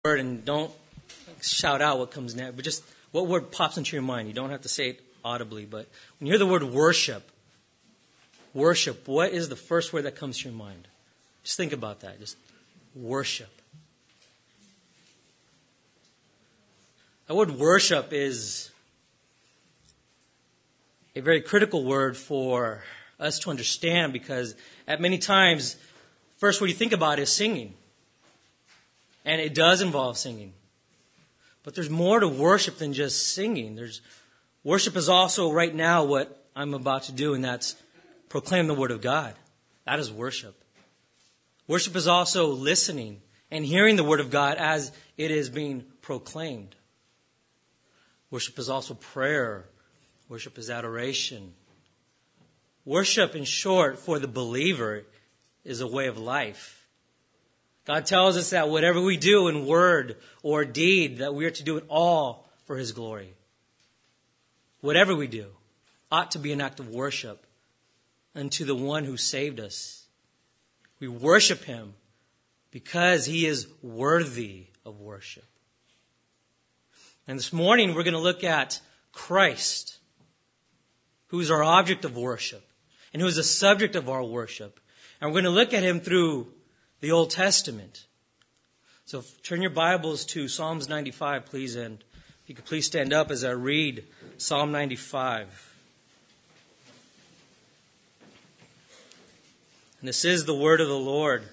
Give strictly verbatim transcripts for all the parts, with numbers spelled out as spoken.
word and don't shout out what comes next, but just what word pops into your mind. You don't have to say it audibly, but when you hear the word worship, worship, what is the first word that comes to your mind? Just think about that. Just worship. The word worship is a very critical word for us to understand, because at many times, first word you think about is singing. And it does involve singing. But there's more to worship than just singing. There's worship is also right now what I'm about to do, and that's proclaim the Word of God. That is worship. Worship is also listening and hearing the Word of God as it is being proclaimed. Worship is also prayer. Worship is adoration. Worship, in short, for the believer, is a way of life. God tells us that whatever we do in word or deed, that we are to do it all for His glory. Whatever we do ought to be an act of worship unto the one who saved us. We worship Him because He is worthy of worship. And this morning we're going to look at Christ, who is our object of worship and who is the subject of our worship. And we're going to look at Him through the Old Testament. So turn your Bibles to Psalms ninety-five, please, and if you could please stand up as I read Psalm ninety-five. And this is the word of the Lord.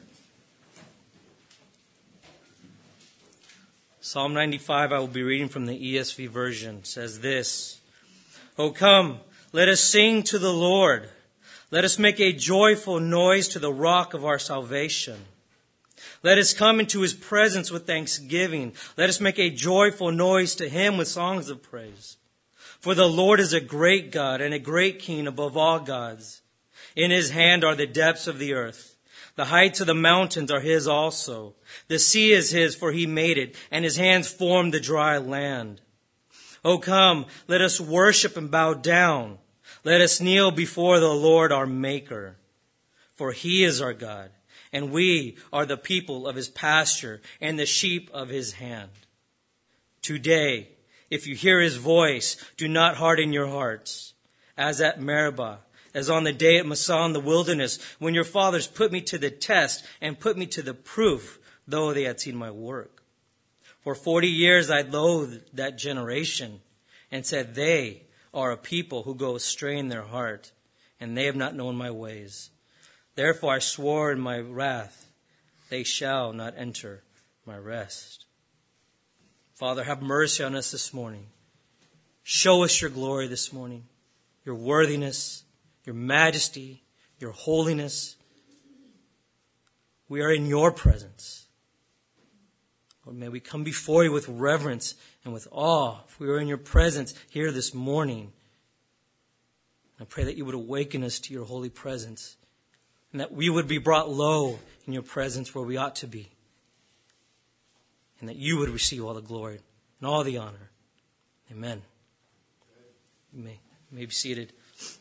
Psalm ninety-five, I will be reading from the E S V version, says this: "O come, let us sing to the Lord. Let us make a joyful noise to the rock of our salvation. Let us come into His presence with thanksgiving. Let us make a joyful noise to Him with songs of praise. For the Lord is a great God and a great King above all gods. In His hand are the depths of the earth. The heights of the mountains are His also. The sea is His, for He made it, and His hands formed the dry land. O come, let us worship and bow down. Let us kneel before the Lord our Maker. For He is our God, and we are the people of His pasture and the sheep of His hand. Today, if you hear His voice, do not harden your hearts, as at Meribah, as on the day at Massah in the wilderness, when your fathers put me to the test and put me to the proof, though they had seen my work. For forty years I loathed that generation, and said, they are a people who go astray in their heart, and they have not known my ways. Therefore I swore in my wrath, they shall not enter my rest." Father, have mercy on us this morning. Show us your glory this morning, your worthiness, your majesty, your holiness. We are in your presence. Lord, may we come before you with reverence and with awe. If we are in your presence here this morning, I pray that you would awaken us to your holy presence, and that we would be brought low in your presence where we ought to be. And that you would receive all the glory and all the honor. Amen. You may, you may be seated.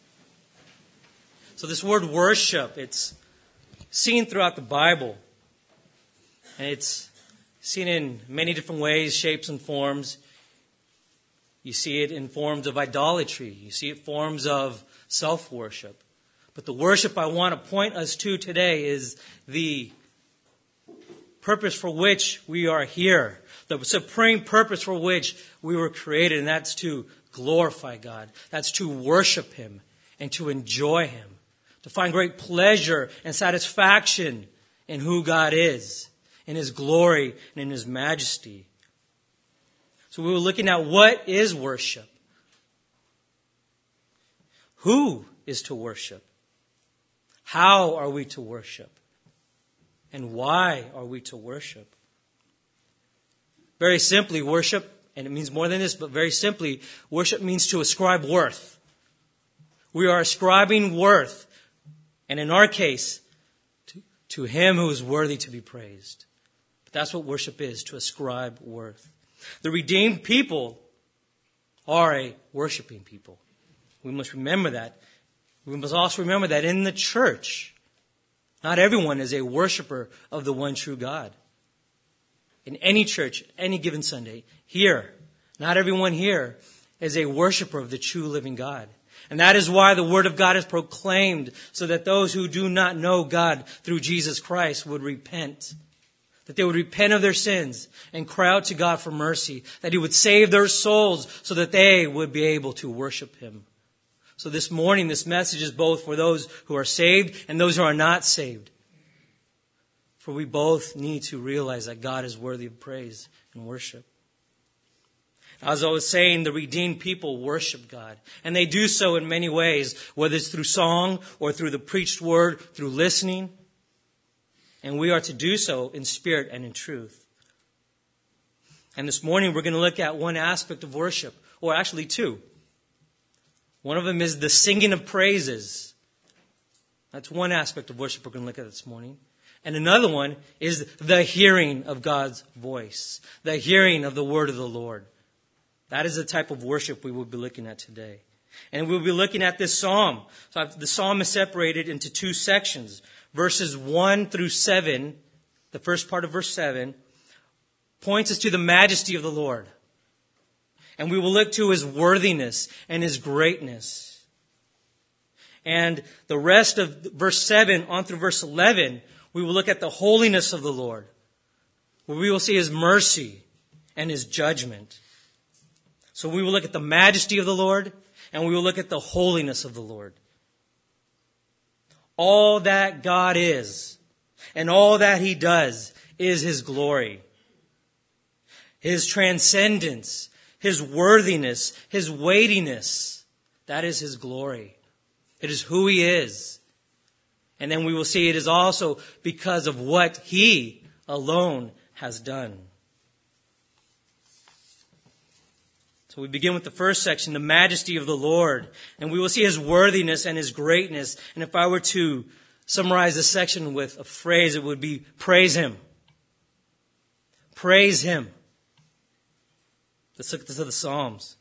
So this word worship, it's seen throughout the Bible. And it's seen in many different ways, shapes, and forms. You see it in forms of idolatry. You see it in forms of self-worship. But the worship I want to point us to today is the purpose for which we are here. The supreme purpose for which we were created, and that's to glorify God. That's to worship Him and to enjoy Him. To find great pleasure and satisfaction in who God is, in His glory and in His majesty. So we were looking at what is worship. Who is to worship? How are we to worship? And why are we to worship? Very simply, worship, and it means more than this, but very simply, worship means to ascribe worth. We are ascribing worth, and in our case, to, to Him who is worthy to be praised. But that's what worship is, to ascribe worth. The redeemed people are a worshiping people. We must remember that. We must also remember that in the church, not everyone is a worshiper of the one true God. in any church, any given Sunday, here, not everyone here is a worshiper of the true living God. And that is why the Word of God is proclaimed, so that those who do not know God through Jesus Christ would repent. That they would repent of their sins and cry out to God for mercy. That He would save their souls so that they would be able to worship Him. So this morning, this message is both for those who are saved and those who are not saved. For we both need to realize that God is worthy of praise and worship. As I was saying, the redeemed people worship God. And they do so in many ways, whether it's through song or through the preached word, through listening. And we are to do so in spirit and in truth. And this morning we're going to look at one aspect of worship, or actually two. One of them is the singing of praises. That's one aspect of worship we're going to look at this morning. And another one is the hearing of God's voice, the hearing of the word of the Lord. That is the type of worship we will be looking at today. And we'll be looking at this psalm. So the psalm is separated into two sections. Verses one through seven, the first part of verse seven, points us to the majesty of the Lord. And we will look to His worthiness and His greatness. And the rest of verse seven on through verse eleven, we will look at the holiness of the Lord, where we will see His mercy and His judgment. So we will look at the majesty of the Lord, and we will look at the holiness of the Lord. All that God is, and all that He does, is His glory. His transcendence, His worthiness, His weightiness, that is His glory. It is who He is. And then we will see it is also because of what He alone has done. So we begin with the first section, the majesty of the Lord. And we will see His worthiness and His greatness. And if I were to summarize this section with a phrase, it would be praise Him. Praise Him. Let's look at the Psalms.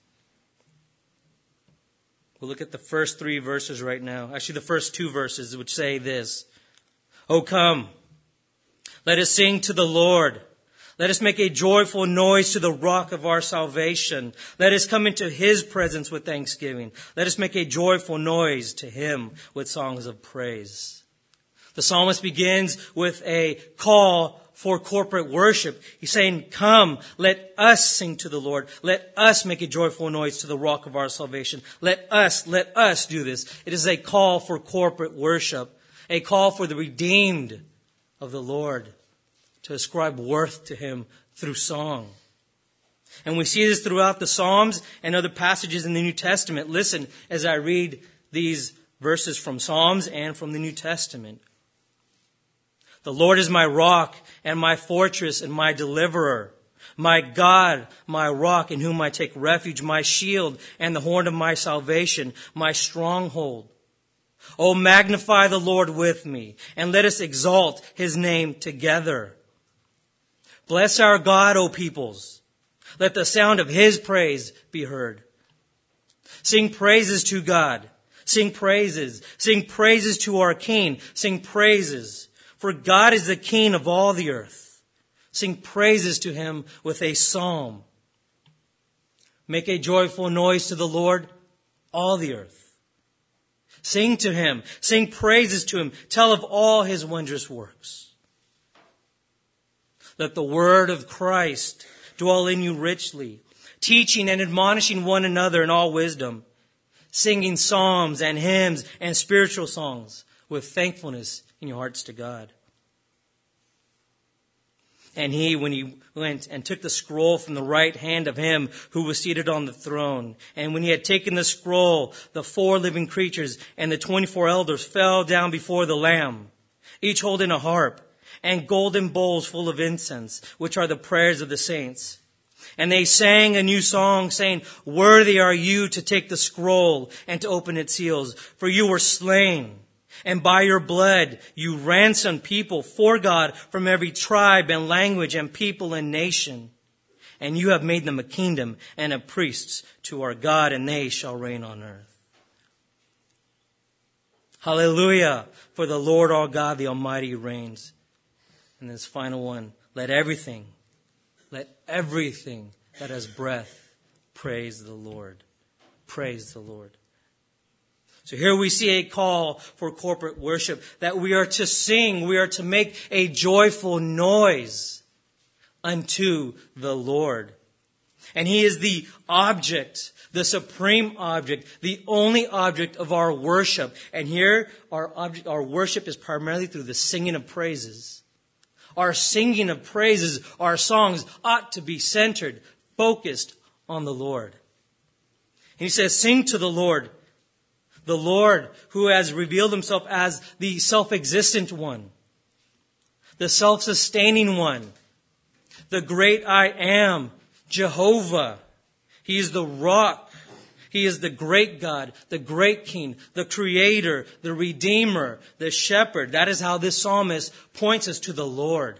We'll look at the first three verses right now. Actually, the first two verses, which say this. O come, let us sing to the Lord. Let us make a joyful noise to the rock of our salvation. Let us come into His presence with thanksgiving. Let us make a joyful noise to Him with songs of praise. The psalmist begins with a call for corporate worship. He's saying, come, let us sing to the Lord. Let us make a joyful noise to the rock of our salvation. Let us, let us do this. It is a call for corporate worship, a call for the redeemed of the Lord to ascribe worth to Him through song. And we see this throughout the Psalms and other passages in the New Testament. Listen as I read these verses from Psalms and from the New Testament. The Lord is my rock and my fortress and my deliverer, my God, my rock in whom I take refuge, my shield and the horn of my salvation, my stronghold. Oh, magnify the Lord with me, and let us exalt His name together. Bless our God, O peoples. Let the sound of His praise be heard. Sing praises to God. Sing praises. Sing praises to our King. Sing praises. For God is the King of all the earth. Sing praises to Him with a psalm. Make a joyful noise to the Lord, all the earth. Sing to Him. Sing praises to Him. Tell of all His wondrous works. Let the word of Christ dwell in you richly, teaching and admonishing one another in all wisdom, singing psalms and hymns and spiritual songs with thankfulness in your hearts to God. And He, when He went and took the scroll from the right hand of Him who was seated on the throne, and when He had taken the scroll, the four living creatures and the twenty-four elders fell down before the Lamb, each holding a harp and golden bowls full of incense, which are the prayers of the saints. And they sang a new song, saying, Worthy are you to take the scroll and to open its seals, for you were slain. And by your blood you ransomed people for God from every tribe and language and people and nation. And you have made them a kingdom and a priests to our God, and they shall reign on earth. Hallelujah! For the Lord our God, the Almighty, reigns. And this final one, let everything Let everything that has breath praise the Lord. Praise the Lord. So here we see a call for corporate worship, that we are to sing, we are to make a joyful noise unto the Lord. And He is the object, the supreme object, the only object of our worship. And here our object, our worship is primarily through the singing of praises. Our singing of praises, our songs ought to be centered, focused on the Lord. And He says, sing to the Lord. The Lord who has revealed Himself as the self-existent one, the self-sustaining one, the great I am, Jehovah. He is the rock. He is the great God, the great King, the Creator, the Redeemer, the Shepherd. That is how this psalmist points us to the Lord.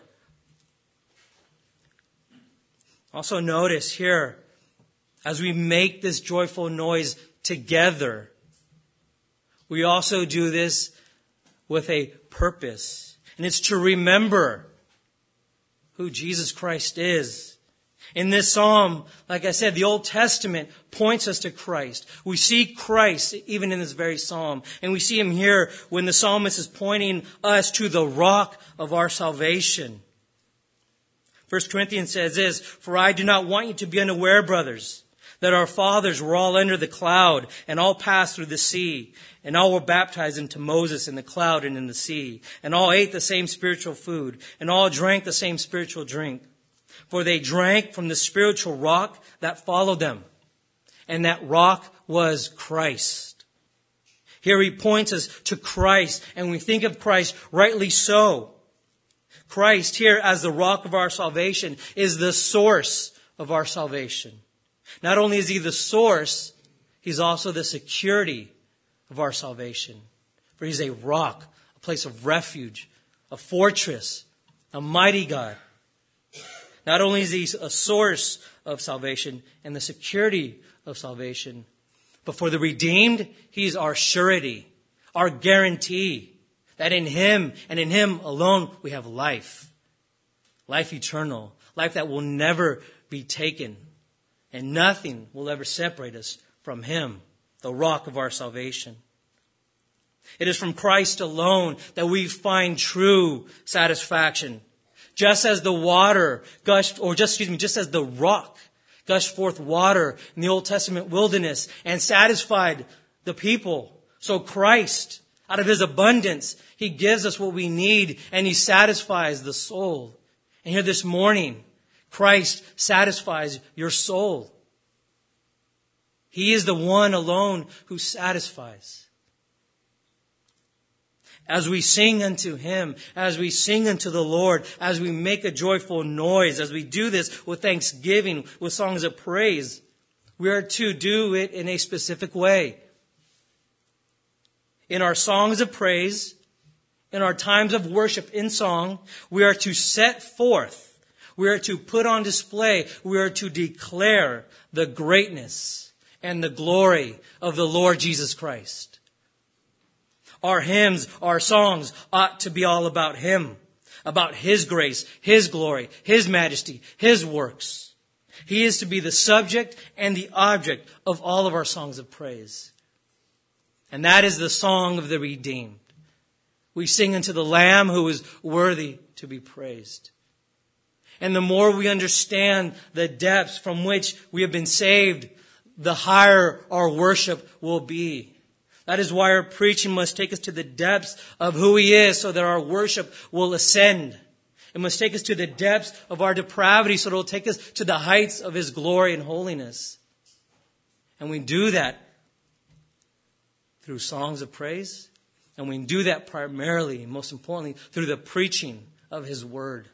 Also notice here, as we make this joyful noise together, we also do this with a purpose. And it's to remember who Jesus Christ is. In this psalm, like I said, the Old Testament points us to Christ. We see Christ even in this very psalm. And we see Him here when the psalmist is pointing us to the rock of our salvation. First Corinthians says this, "For I do not want you to be unaware, brothers, that our fathers were all under the cloud and all passed through the sea. And all were baptized into Moses in the cloud and in the sea. And all ate the same spiritual food. And all drank the same spiritual drink. For they drank from the spiritual rock that followed them. And that rock was Christ." Here he points us to Christ. And we think of Christ rightly so. Christ here as the rock of our salvation is the source of our salvation. Not only is He the source, He's also the security of our salvation. For He's a rock, a place of refuge, a fortress, a mighty God. Not only is He a source of salvation and the security of salvation, but for the redeemed, He's our surety, our guarantee that in Him and in Him alone we have life. Life eternal. Life that will never be taken. And nothing will ever separate us from Him, the rock of our salvation. It is from Christ alone that we find true satisfaction. Just as the water gushed, or just, excuse me, just as the rock gushed forth water in the Old Testament wilderness and satisfied the people, so Christ, out of His abundance, He gives us what we need and He satisfies the soul. And here this morning, Christ satisfies your soul. He is the one alone who satisfies. As we sing unto Him, as we sing unto the Lord, as we make a joyful noise, as we do this with thanksgiving, with songs of praise, we are to do it in a specific way. In our songs of praise, in our times of worship in song, we are to set forth, we are to put on display, we are to declare the greatness and the glory of the Lord Jesus Christ. Our hymns, our songs ought to be all about Him, about His grace, His glory, His majesty, His works. He is to be the subject and the object of all of our songs of praise. And that is the song of the redeemed. We sing unto the Lamb who is worthy to be praised. And the more we understand the depths from which we have been saved, the higher our worship will be. That is why our preaching must take us to the depths of who He is so that our worship will ascend. It must take us to the depths of our depravity so it will take us to the heights of His glory and holiness. And we do that through songs of praise. And we do that primarily, most importantly, through the preaching of His Word.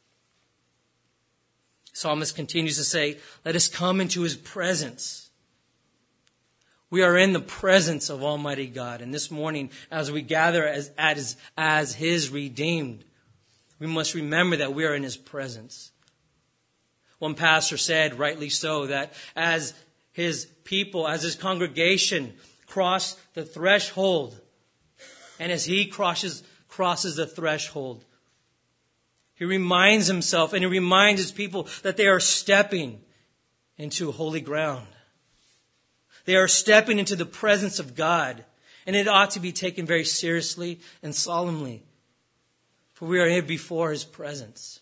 The psalmist continues to say, let us come into His presence. We are in the presence of Almighty God. And this morning, as we gather as, as, as His redeemed, we must remember that we are in His presence. One pastor said, rightly so, that as his people, as His congregation cross the threshold, and as He crosses, crosses the threshold, He reminds himself and he reminds his people that they are stepping into holy ground. They are stepping into the presence of God, and it ought to be taken very seriously and solemnly, for we are here before his presence.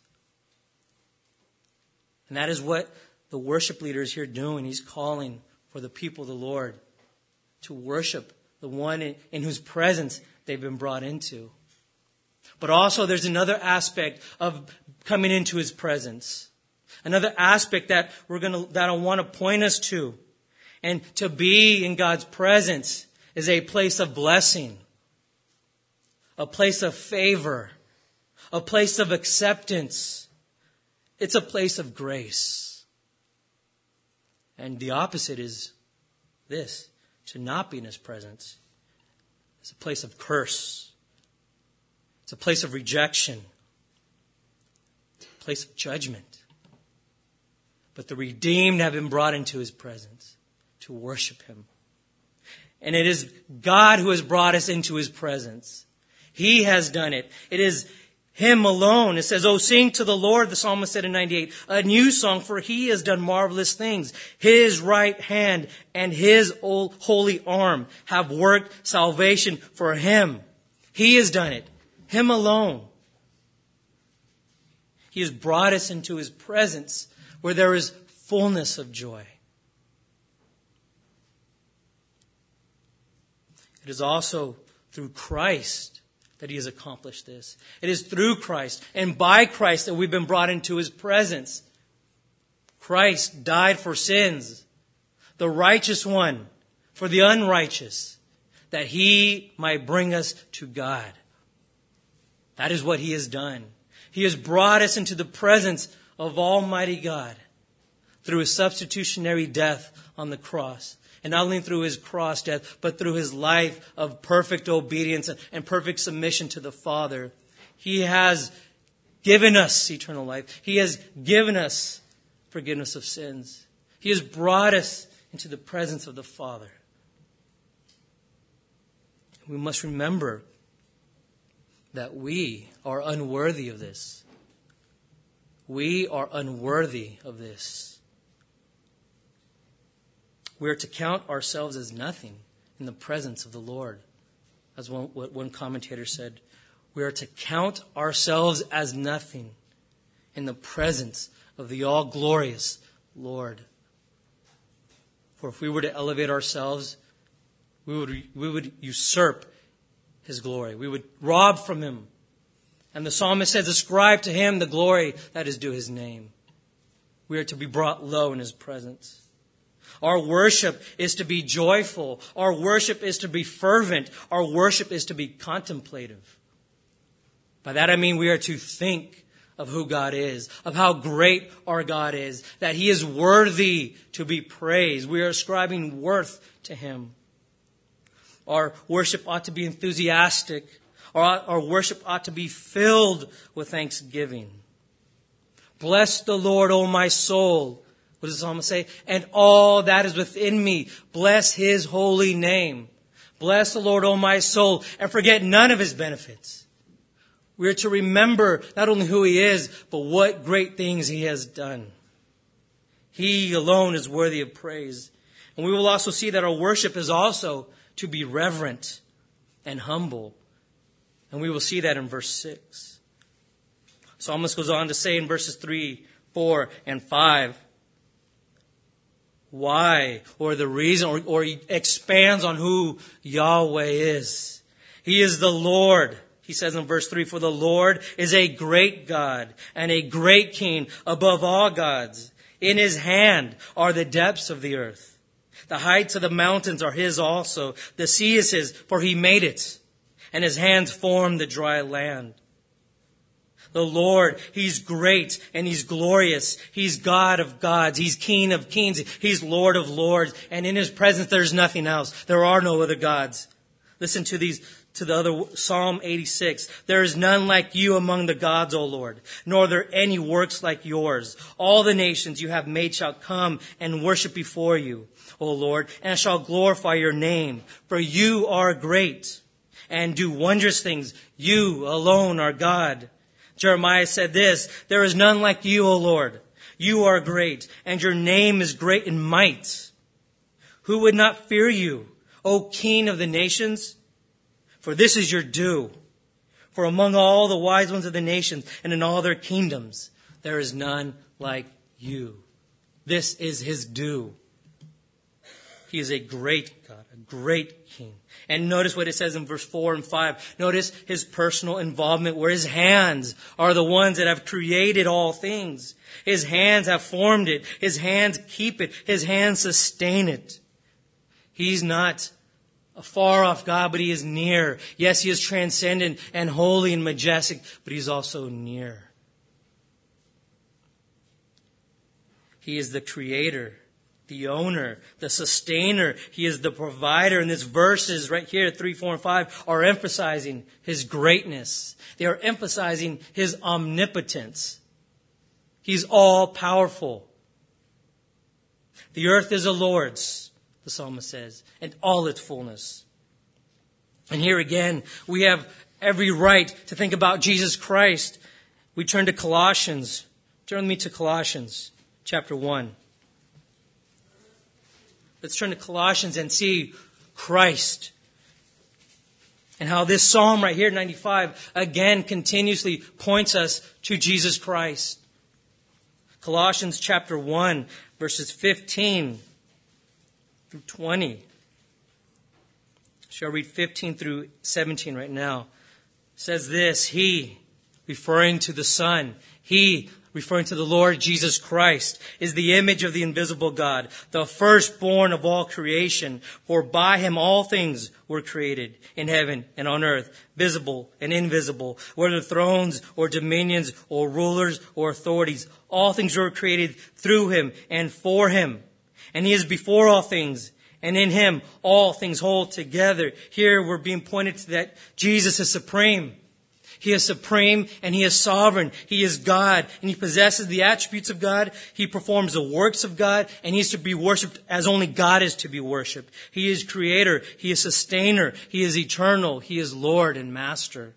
And that is what the worship leader is here doing. He's calling for the people of the Lord to worship the one in, in whose presence they've been brought into. But also there's another aspect of coming into his presence. Another aspect that we're going to, that I want to point us to. And to be in God's presence is a place of blessing, a place of favor, a place of acceptance. It's a place of grace. And the opposite is this, to not be in his presence. It's a place of curse. It's a place of rejection. It's a place of judgment. But the redeemed have been brought into his presence to worship him. And it is God who has brought us into his presence. He has done it. It is him alone. It says, "Oh, sing to the Lord," the psalmist said in ninety-eight, "a new song, for he has done marvelous things. His right hand and his holy arm have worked salvation for him." He has done it. Him alone. He has brought us into his presence where there is fullness of joy. It is also through Christ that he has accomplished this. It is through Christ and by Christ that we've been brought into his presence. Christ died for sins, the righteous one for the unrighteous, that he might bring us to God. That is what he has done. He has brought us into the presence of Almighty God through his substitutionary death on the cross. And not only through his cross death, but through his life of perfect obedience and perfect submission to the Father. He has given us eternal life. He has given us forgiveness of sins. He has brought us into the presence of the Father. We must remember that we are unworthy of this. We are unworthy of this. We are to count ourselves as nothing in the presence of the Lord. As one, what one commentator said, we are to count ourselves as nothing in the presence of the all-glorious Lord. For if we were to elevate ourselves, we would, we would usurp his glory. We would rob from him. And the psalmist says, "Ascribe to him the glory that is due his name." We are to be brought low in his presence. Our worship is to be joyful. Our worship is to be fervent. Our worship is to be contemplative. By that I mean we are to think of who God is, of how great our God is, that he is worthy to be praised. We are ascribing worth to him. Our worship ought to be enthusiastic. Our, our worship ought to be filled with thanksgiving. "Bless the Lord, O my soul." What does the psalmist say? "And all that is within me, bless his holy name." Bless the Lord, O my soul, and forget none of his benefits. We are to remember not only who he is, but what great things he has done. He alone is worthy of praise. And we will also see that our worship is also to be reverent and humble. And we will see that in verse six. The psalmist goes on to say in verses three, four, and five, why, or the reason, or, or he expands on who Yahweh is. He is the Lord. He says in verse three, "For the Lord is a great God and a great King above all gods. In his hand are the depths of the earth. The heights of the mountains are his also. The sea is his, for he made it, and his hands formed the dry land." The Lord, he's great and he's glorious. He's God of gods. He's King of kings. He's Lord of lords. And in his presence, there's nothing else. There are no other gods. Listen to these, to the other Psalm eighty-six. "There is none like you among the gods, O Lord, nor are there any works like yours. All the nations you have made shall come and worship before you, O Lord, and shall glorify your name. For you are great and do wondrous things. You alone are God. Jeremiah said this, "There is none like you, O Lord. You are great, and your name is great in might. Who would not fear you, O King of the nations? For this is your due. For among all the wise ones of the nations and in all their kingdoms, there is none like you." This is his due. He is a great God, a great King. And notice what it says in verse four and five. Notice his personal involvement, where his hands are the ones that have created all things. His hands have formed it. His hands keep it. His hands sustain it. He's not a far-off God, but he is near. Yes, he is transcendent and holy and majestic, but he's also near. He is the creator, the owner, the sustainer. He is the provider. And these verses right here, three, four, and five, are emphasizing his greatness. They are emphasizing his omnipotence. He's all-powerful. The earth is the Lord's, the psalmist says, and all its fullness. And here again, we have every right to think about Jesus Christ. We turn to Colossians. Turn with me to Colossians chapter one. Let's turn to Colossians and see Christ. And how this psalm right here, ninety-five, again continuously points us to Jesus Christ. Colossians chapter one, verses fifteen through twenty. Shall read fifteen through seventeen right now. It says this, He, referring to the Son, He, referring to the Lord Jesus Christ, is the image of the invisible God, the firstborn of all creation. For by him all things were created, in heaven and on earth, visible and invisible, whether thrones or dominions or rulers or authorities. All things were created through him and for him. And he is before all things, and in him all things hold together. Here we're being pointed to that Jesus is supreme. He is supreme and he is sovereign. He is God and he possesses the attributes of God. He performs the works of God and he is to be worshipped as only God is to be worshipped. He is creator. He is sustainer. He is eternal. He is Lord and Master.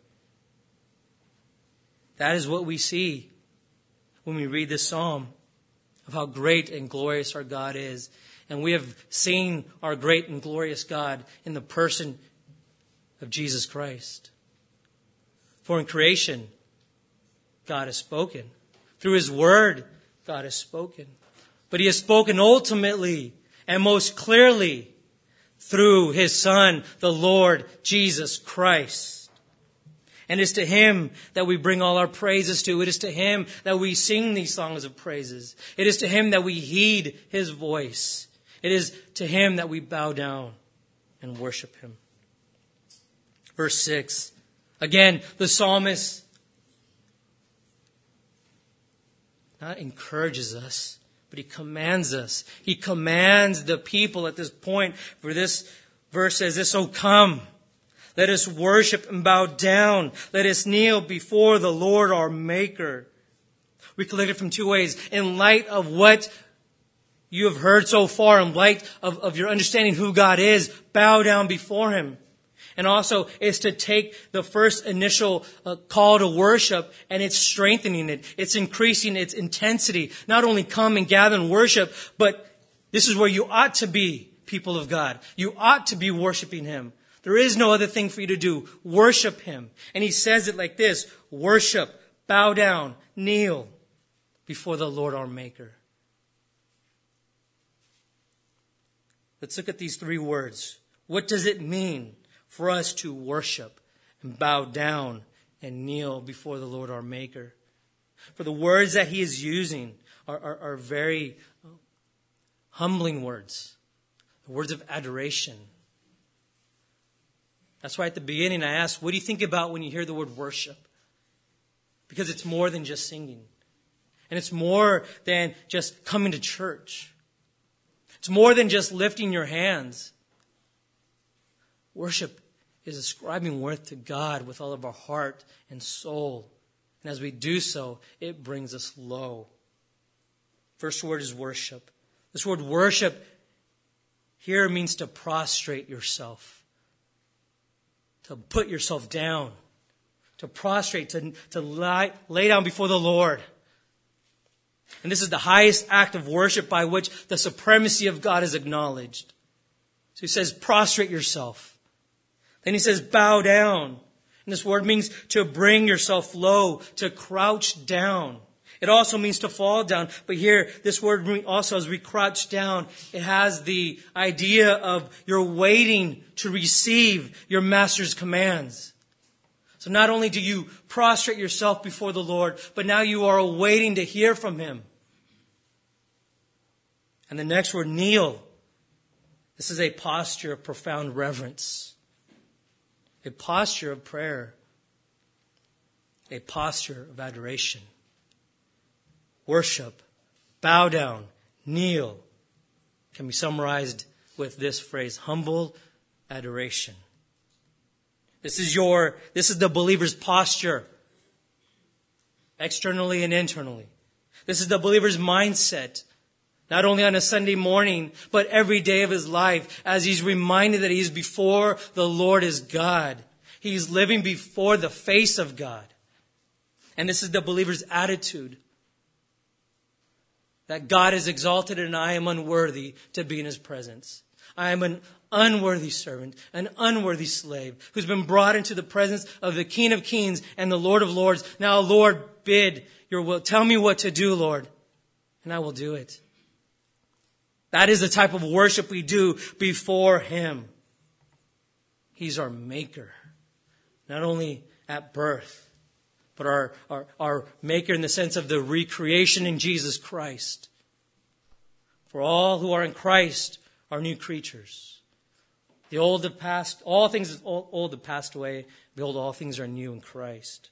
That is what we see when we read this psalm of how great and glorious our God is. And we have seen our great and glorious God in the person of Jesus Christ. For in creation, God has spoken. Through his word, God has spoken. But he has spoken ultimately and most clearly through his Son, the Lord Jesus Christ. And it's to him that we bring all our praises to. It is to him that we sing these songs of praises. It is to him that we heed his voice. It is to him that we bow down and worship him. Verse six. Again, the psalmist not encourages us, but he commands us. He commands the people at this point. For this verse says this, "Oh, come, let us worship and bow down. Let us kneel before the Lord our Maker." We collect it from two ways. In light of what you have heard so far, in light of, of your understanding who God is, bow down before him. And also, it's to take the first initial uh, call to worship and it's strengthening it. It's increasing its intensity. Not only come and gather and worship, but this is where you ought to be, people of God. You ought to be worshiping him. There is no other thing for you to do. Worship him. And he says it like this, worship, bow down, kneel before the Lord our Maker. Let's look at these three words. What does it mean for us to worship and bow down and kneel before the Lord our Maker? For the words that he is using are, are, are very humbling words, words of adoration. That's why at the beginning I asked, what do you think about when you hear the word worship? Because it's more than just singing. And it's more than just coming to church. It's more than just lifting your hands. Worship is ascribing worth to God with all of our heart and soul. And as we do so, it brings us low. First word is worship. This word worship here means to prostrate yourself, to put yourself down, to prostrate, to, to lie, lay down before the Lord. And this is the highest act of worship by which the supremacy of God is acknowledged. So he says, prostrate yourself. Then he says, bow down. And this word means to bring yourself low, to crouch down. It also means to fall down. But here, this word also, as we crouch down, it has the idea of you're waiting to receive your master's commands. So not only do you prostrate yourself before the Lord, but now you are waiting to hear from him. And the next word, kneel. This is a posture of profound reverence. A posture of prayer. A posture of adoration. Worship, bow down, kneel, can be summarized with this phrase, humble adoration. This is your, this is the believer's posture, externally and internally. This is the believer's mindset, not only on a Sunday morning, but every day of his life, as he's reminded that he's before the Lord as God. He's living before the face of God. And this is the believer's attitude. That God is exalted and I am unworthy to be in his presence. I am an unworthy servant, an unworthy slave who's been brought into the presence of the King of Kings and the Lord of Lords. Now, Lord, bid your will. Tell me what to do, Lord, and I will do it. That is the type of worship we do before him. He's our maker, not only at birth, but our, our, our maker in the sense of the recreation in Jesus Christ. For all who are in Christ are new creatures. The old have passed, all things old have passed away. Behold, all things are new in Christ.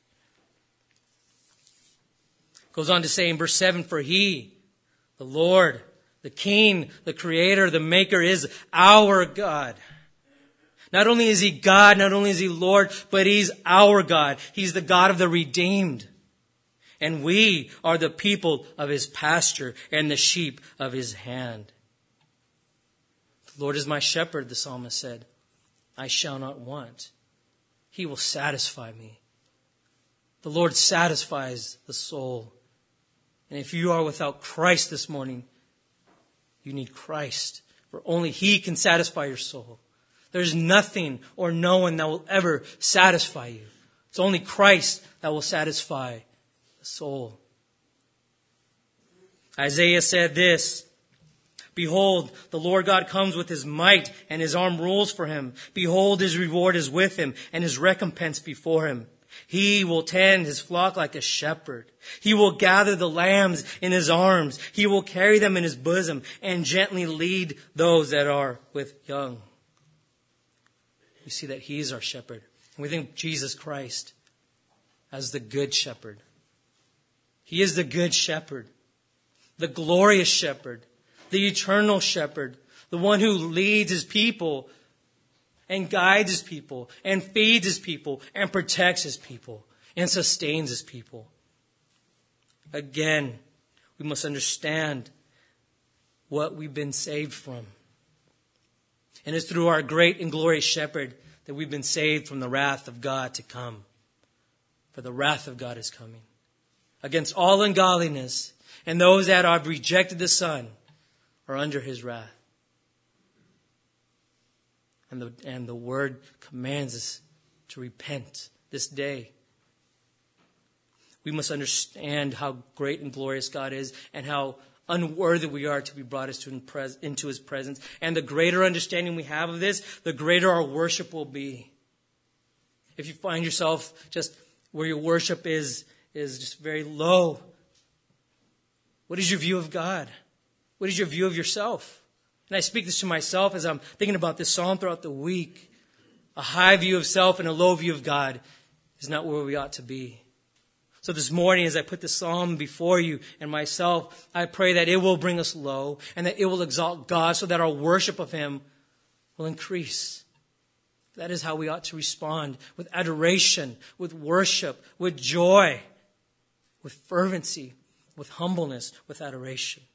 Goes on to say in verse seven, for he, the Lord, the King, the Creator, the Maker is our God. Not only is he God, not only is he Lord, but he's our God. He's the God of the redeemed. And we are the people of his pasture and the sheep of his hand. The Lord is my shepherd, the psalmist said. I shall not want. He will satisfy me. The Lord satisfies the soul. And if you are without Christ this morning, you need Christ, for only he can satisfy your soul. There's nothing or no one that will ever satisfy you. It's only Christ that will satisfy the soul. Isaiah said this, behold, the Lord God comes with his might, and his arm rules for him. Behold, his reward is with him, and his recompense before him. He will tend his flock like a shepherd. He will gather the lambs in his arms. He will carry them in his bosom, and gently lead those that are with young. We see that he is our shepherd. And we think Jesus Christ as the good shepherd. He is the good shepherd, the glorious shepherd, the eternal shepherd, the one who leads his people and guides his people and feeds his people and protects his people and sustains his people. Again, we must understand what we've been saved from. And it's through our great and glorious shepherd that we've been saved from the wrath of God to come. For the wrath of God is coming against all ungodliness, and those that have rejected the Son are under his wrath. And the, and the word commands us to repent this day. We must understand how great and glorious God is and how unworthy we are to be brought into his presence. And the greater understanding we have of this, the greater our worship will be. If you find yourself just where your worship is, is just very low, what is your view of God? What is your view of yourself? And I speak this to myself as I'm thinking about this psalm throughout the week. A high view of self and a low view of God is not where we ought to be. So this morning, as I put the psalm before you and myself, I pray that it will bring us low and that it will exalt God so that our worship of him will increase. That is how we ought to respond, with adoration, with worship, with joy, with fervency, with humbleness, with adoration.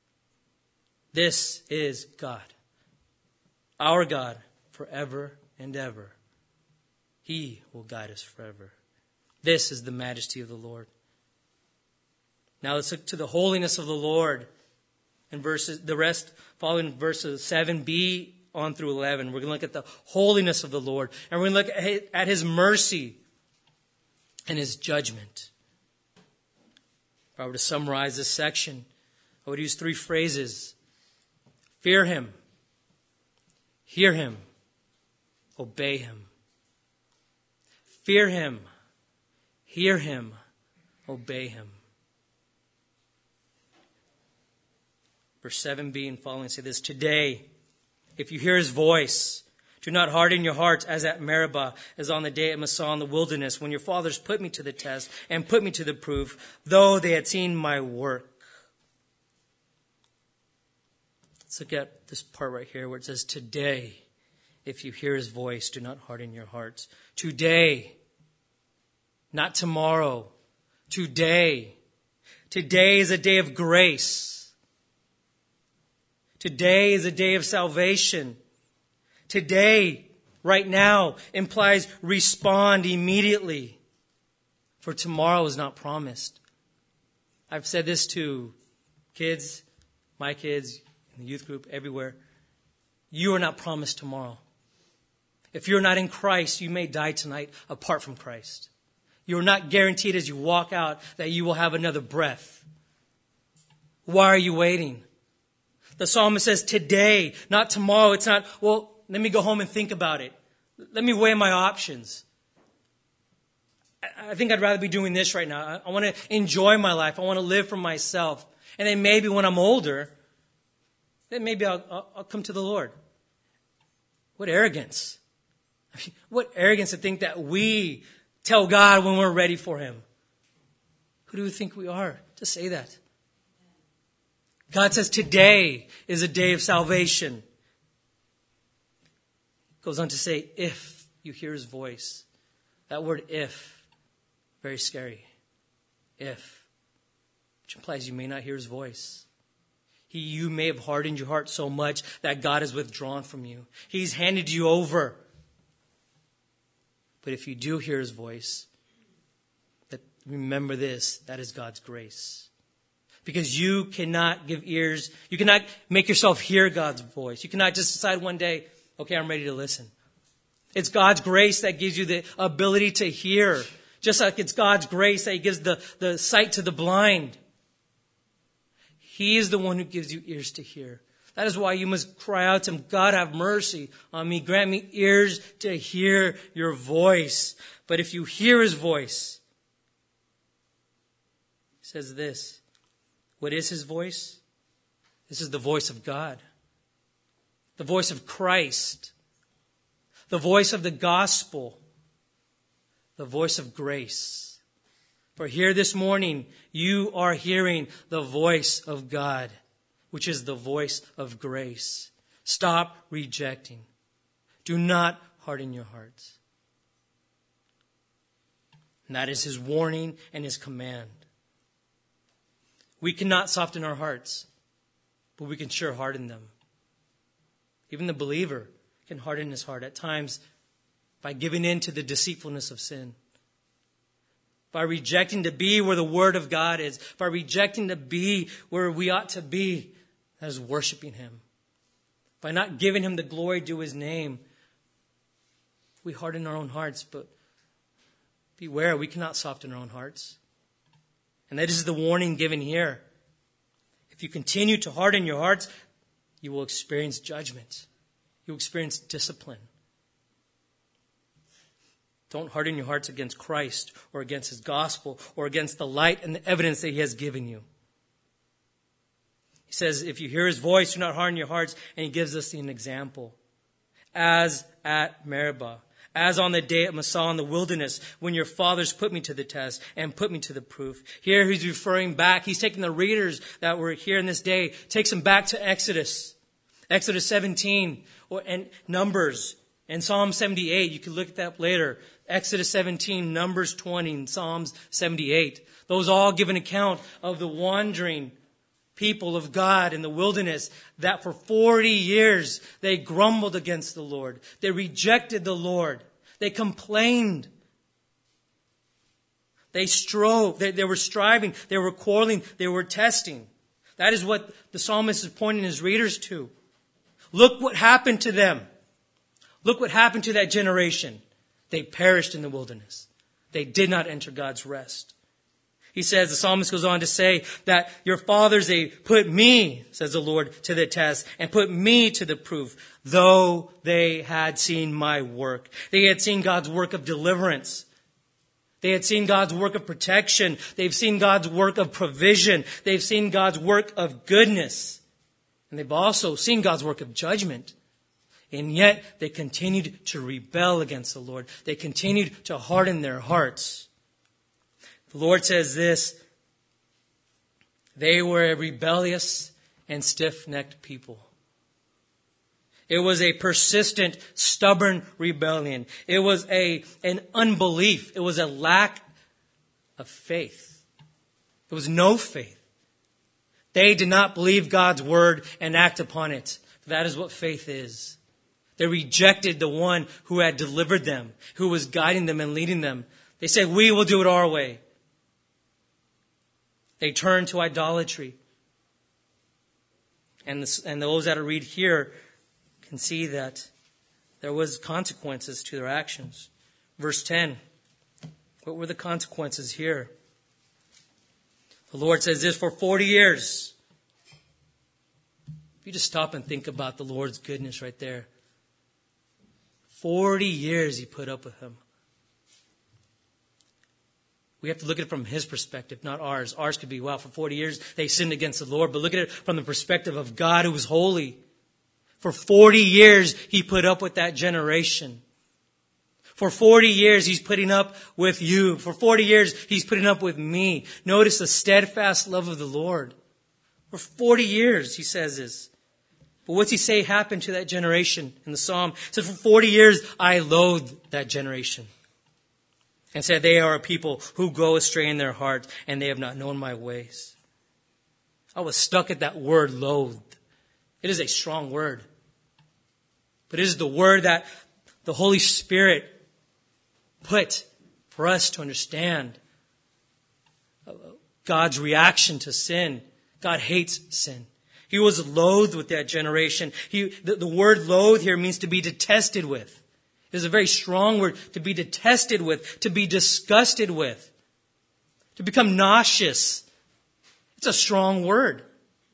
This is God, our God forever and ever. He will guide us forever. This is the majesty of the Lord. Now let's look to the holiness of the Lord. And verses, the rest following verses seven b on through eleven. We're going to look at the holiness of the Lord. And we're going to look at His mercy and His judgment. If I were to summarize this section, I would use three phrases. Fear Him. Hear Him. Obey Him. Fear Him. Hear Him. Obey Him. Verse seven b and following say this. Today, if you hear His voice, do not harden your hearts as at Meribah, as on the day at Massah in the wilderness, when your fathers put me to the test and put me to the proof, though they had seen my work. Let's look at this part right here where it says, today, if you hear His voice, do not harden your hearts. Today, not tomorrow. Today. Today is a day of grace. Today is a day of salvation. Today, right now, implies respond immediately. For tomorrow is not promised. I've said this to kids, my kids, in the youth group, everywhere. You are not promised tomorrow. If you're not in Christ, you may die tonight apart from Christ. You are not guaranteed as you walk out that you will have another breath. Why are you waiting? The psalmist says today, not tomorrow. It's not, well, let me go home and think about it. Let me weigh my options. I think I'd rather be doing this right now. I want to enjoy my life. I want to live for myself. And then maybe when I'm older, then maybe I'll, I'll, I'll come to the Lord. What arrogance. I mean, what arrogance to think that we tell God when we're ready for Him. Who do we think we are to say that? God says today is a day of salvation. Goes on to say, if you hear His voice. That word if, very scary. If. Which implies you may not hear His voice. He, you may have hardened your heart so much that God has withdrawn from you. He's handed you over. But if you do hear His voice, that remember this, that is God's grace. Because you cannot give ears, you cannot make yourself hear God's voice. You cannot just decide one day, okay, I'm ready to listen. It's God's grace that gives you the ability to hear. Just like it's God's grace that He gives the, the sight to the blind. He is the one who gives you ears to hear. That is why you must cry out to Him, God, have mercy on me. Grant me ears to hear your voice. But if you hear His voice, He says this. What is His voice? This is the voice of God. The voice of Christ. The voice of the gospel. The voice of grace. For here this morning, you are hearing the voice of God, which is the voice of grace. Stop rejecting. Do not harden your hearts. And that is His warning and His command. We cannot soften our hearts, but we can sure harden them. Even the believer can harden his heart at times by giving in to the deceitfulness of sin. By rejecting to be where the Word of God is. By rejecting to be where we ought to be, that is worshiping Him. By not giving Him the glory due His name, we harden our own hearts, but beware, we cannot soften our own hearts. And that is the warning given here. If you continue to harden your hearts, you will experience judgment. You will experience discipline. Don't harden your hearts against Christ or against His gospel or against the light and the evidence that He has given you. He says, if you hear His voice, do not harden your hearts. And He gives us an example. As at Meribah. As on the day at Massah in the wilderness, when your fathers put me to the test and put me to the proof. Here he's referring back. He's taking the readers that were here in this day, takes them back to Exodus. Exodus seventeen or, and Numbers and Psalm seventy-eight. You can look at that later. Exodus seventeen, Numbers twenty, and Psalms seventy-eight. Those all give an account of the wandering people of God in the wilderness, that for forty years they grumbled against the Lord. They rejected the Lord. They complained. They strove. They, they were striving. They were quarreling. They were testing. That is what the psalmist is pointing his readers to. Look what happened to them. Look what happened to that generation. They perished in the wilderness. They did not enter God's rest. He says, the psalmist goes on to say that your fathers, they put me, says the Lord, to the test and put me to the proof, though they had seen my work. They had seen God's work of deliverance. They had seen God's work of protection. They've seen God's work of provision. They've seen God's work of goodness. And they've also seen God's work of judgment. And yet they continued to rebel against the Lord. They continued to harden their hearts. The Lord says this, they were a rebellious and stiff-necked people. It was a persistent, stubborn rebellion. It was a, an unbelief. It was a lack of faith. It was no faith. They did not believe God's word and act upon it. That is what faith is. They rejected the one who had delivered them, who was guiding them and leading them. They said, we will do it our way. They turned to idolatry. And, this, and those that read here can see that there was consequences to their actions. Verse ten. What were the consequences here? The Lord says this, for forty years. If you just stop and think about the Lord's goodness right there. Forty years he put up with them. We have to look at it from his perspective, not ours. Ours could be, wow, for forty years they sinned against the Lord. But look at it from the perspective of God who was holy. For forty years he put up with that generation. For forty years he's putting up with you. For forty years he's putting up with me. Notice the steadfast love of the Lord. For forty years he says this. But what's he say happened to that generation in the psalm? It says, for forty years I loathed that generation. And said, they are a people who go astray in their heart, and they have not known my ways. I was stuck at that word, loathed. It is a strong word. But it is the word that the Holy Spirit put for us to understand God's reaction to sin. God hates sin. He was loathed with that generation. He, the, the word loathed here means to be detested with. It is a very strong word, to be detested with, to be disgusted with, to become nauseous. It's a strong word.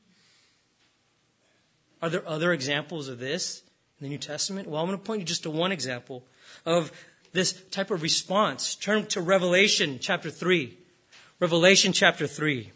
Are there other examples of this in the New Testament? Well, I'm going to point you just to one example of this type of response. Turn to Revelation chapter three. Revelation chapter three.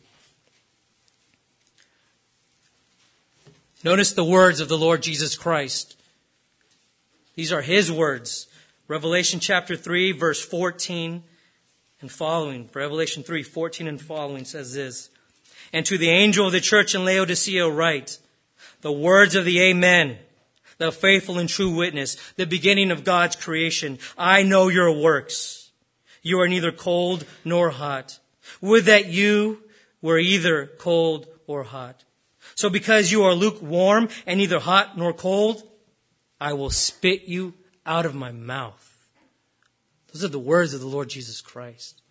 Notice the words of the Lord Jesus Christ. These are his words. Revelation chapter three, verse fourteen and following. Revelation three, fourteen and following says this. And to the angel of the church in Laodicea write, the words of the Amen, the faithful and true witness, the beginning of God's creation. I know your works. You are neither cold nor hot. Would that you were either cold or hot. So because you are lukewarm and neither hot nor cold, I will spit you out of my mouth. Those are the words of the Lord Jesus Christ.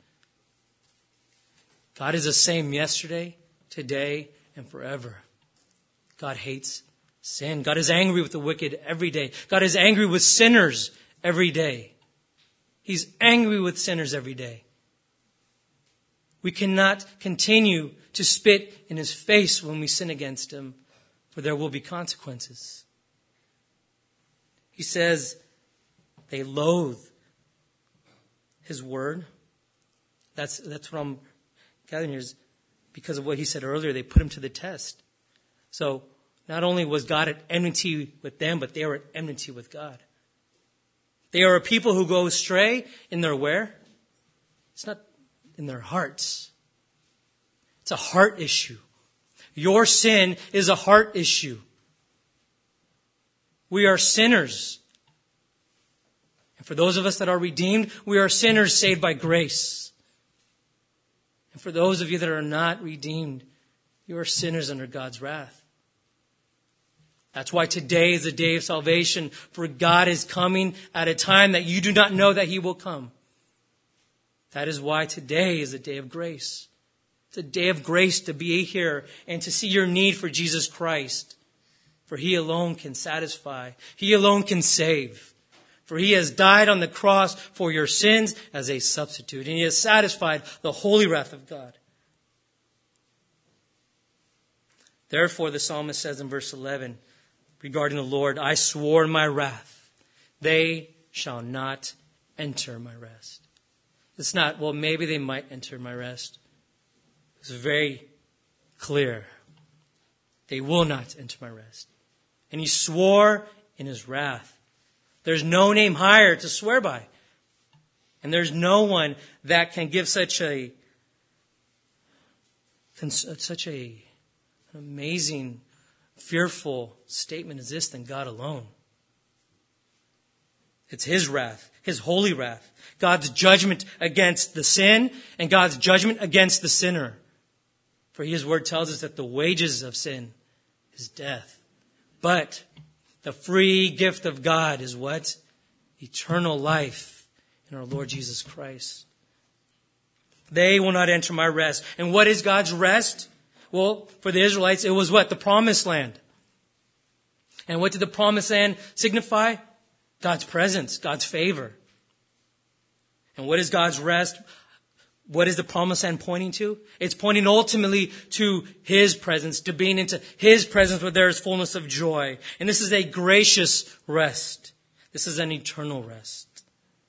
God is the same yesterday, today, and forever. God hates sin. God is angry with the wicked every day. God is angry with sinners every day. He's angry with sinners every day. We cannot continue to spit in his face when we sin against him, for there will be consequences. He says they loathe his word. That's, that's what I'm gathering here is because of what he said earlier. They put him to the test. So not only was God at enmity with them, but they were at enmity with God. They are a people who go astray in their where? It's not in their hearts. It's a heart issue. Your sin is a heart issue. We are sinners. And for those of us that are redeemed, we are sinners saved by grace. And for those of you that are not redeemed, you are sinners under God's wrath. That's why today is the day of salvation, for God is coming at a time that you do not know that he will come. That is why today is a day of grace. It's a day of grace to be here and to see your need for Jesus Christ. For He alone can satisfy. He alone can save. For He has died on the cross for your sins as a substitute. And He has satisfied the holy wrath of God. Therefore, the psalmist says in verse eleven, regarding the Lord, I swore in my wrath, they shall not enter my rest. It's not, well, maybe they might enter my rest. It's very clear. They will not enter my rest. And He swore in His wrath. There's no name higher to swear by. And there's no one that can give such a such a an amazing, fearful statement as this than God alone. It's His wrath, His holy wrath, God's judgment against the sin and God's judgment against the sinner. For His word tells us that the wages of sin is death. But the free gift of God is what? Eternal life in our Lord Jesus Christ. They will not enter my rest. And what is God's rest? Well, for the Israelites, it was what? The promised land. And what did the promised land signify? God's presence, God's favor. And what is God's rest? What is the promised land pointing to? It's pointing ultimately to His presence, to being into His presence where there is fullness of joy. And this is a gracious rest. This is an eternal rest.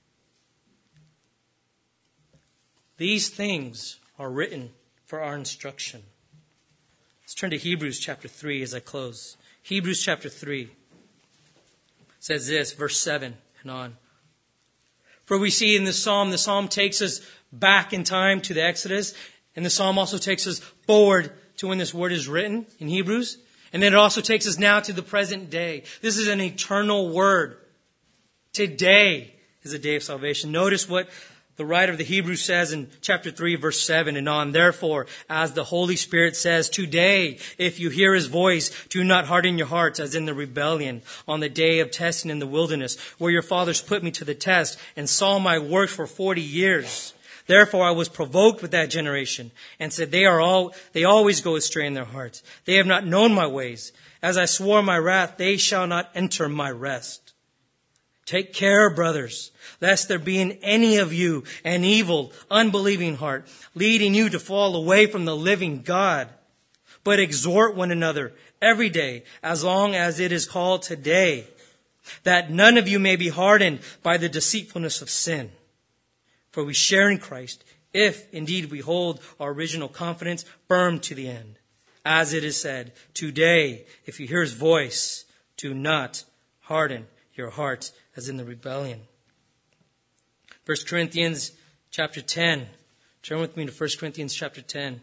These things are written for our instruction. Let's turn to Hebrews chapter three as I close. Hebrews chapter three says this, verse seven and on. For we see in the psalm, the psalm takes us back in time to the Exodus. And the psalm also takes us forward to when this word is written in Hebrews. And then it also takes us now to the present day. This is an eternal word. Today is a day of salvation. Notice what the writer of the Hebrews says in chapter three, verse seven and on. Therefore, as the Holy Spirit says, today, if you hear His voice, do not harden your hearts as in the rebellion on the day of testing in the wilderness, where your fathers put me to the test and saw my works for forty years. Therefore, I was provoked with that generation and said, they are all, they always go astray in their hearts. They have not known my ways. As I swore in my wrath, they shall not enter my rest. Take care, brothers, lest there be in any of you an evil, unbelieving heart, leading you to fall away from the living God. But exhort one another every day, as long as it is called today, that none of you may be hardened by the deceitfulness of sin. For we share in Christ, if indeed we hold our original confidence firm to the end. As it is said, today, if you hear His voice, do not harden your hearts as in the rebellion. First Corinthians chapter ten. Turn with me to First Corinthians chapter ten.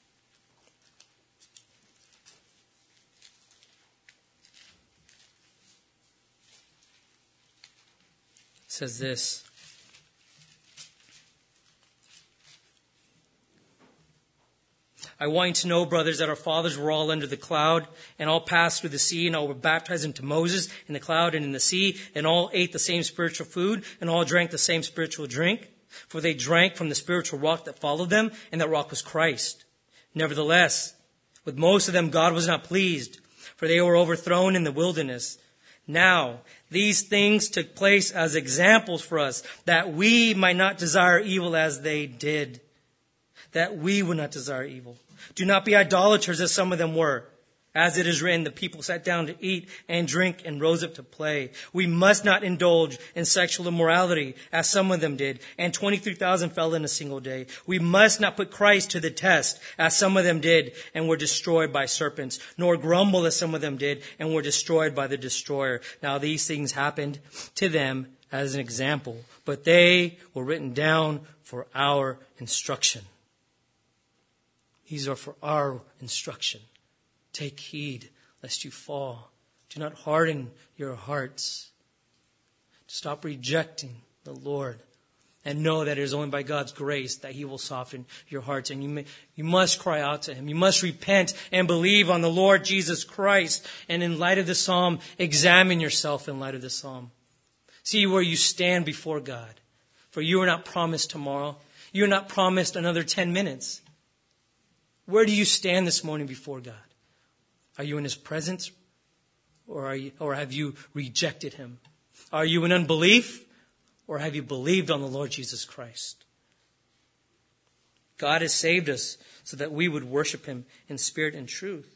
It says this. I want you to know, brothers, that our fathers were all under the cloud, and all passed through the sea, and all were baptized into Moses in the cloud and in the sea, and all ate the same spiritual food, and all drank the same spiritual drink. For they drank from the spiritual rock that followed them, and that rock was Christ. Nevertheless, with most of them God was not pleased, for they were overthrown in the wilderness. Now, these things took place as examples for us, that we might not desire evil as they did. That we would not desire evil. Do not be idolaters as some of them were. As it is written, the people sat down to eat and drink and rose up to play. We must not indulge in sexual immorality as some of them did, and twenty-three thousand fell in a single day. We must not put Christ to the test as some of them did and were destroyed by serpents, nor grumble as some of them did and were destroyed by the destroyer. Now these things happened to them as an example, but they were written down for our instruction. These are for our instruction. Take heed lest you fall. Do not harden your hearts. Stop rejecting the Lord. And know that it is only by God's grace that He will soften your hearts. And you, may, you must cry out to Him. You must repent and believe on the Lord Jesus Christ. And in light of the psalm, examine yourself in light of the psalm. See where you stand before God. For you are not promised tomorrow. You're not promised another ten minutes. Where do you stand this morning before God? Are you in his presence? Or, are you, or have you rejected him? Are you in unbelief? Or have you believed on the Lord Jesus Christ? God has saved us so that we would worship him in spirit and truth.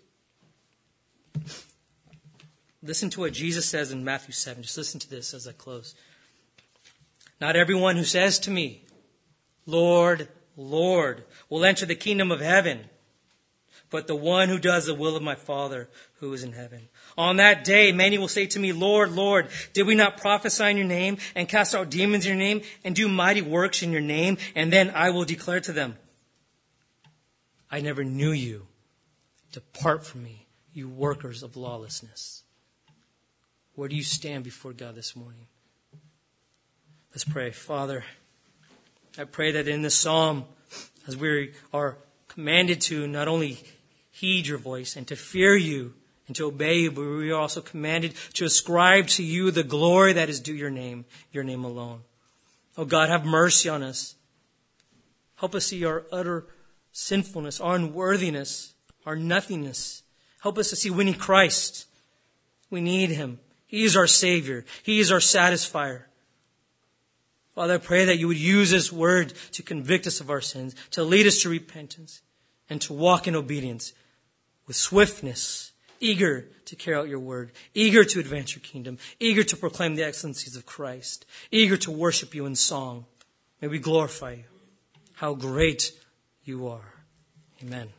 Listen to what Jesus says in Matthew seven. Just listen to this as I close. Not everyone who says to me, Lord, Lord, will enter the kingdom of heaven, but the one who does the will of my Father who is in heaven. On that day, many will say to me, Lord, Lord, did we not prophesy in your name and cast out demons in your name and do mighty works in your name? And then I will declare to them, I never knew you. Depart from me, you workers of lawlessness. Where do you stand before God this morning? Let's pray. Father, I pray that in this psalm, as we are commanded to not only heed your voice and to fear you and to obey you, but we are also commanded to ascribe to you the glory that is due your name, your name alone. Oh God, have mercy on us. Help us see our utter sinfulness, our unworthiness, our nothingness. Help us to see we need Christ. We need him. He is our Savior. He is our satisfier. Father, I pray that you would use this word to convict us of our sins, to lead us to repentance, and to walk in obedience with swiftness, eager to carry out your word, eager to advance your kingdom, eager to proclaim the excellencies of Christ, eager to worship you in song. May we glorify you. How great you are. Amen.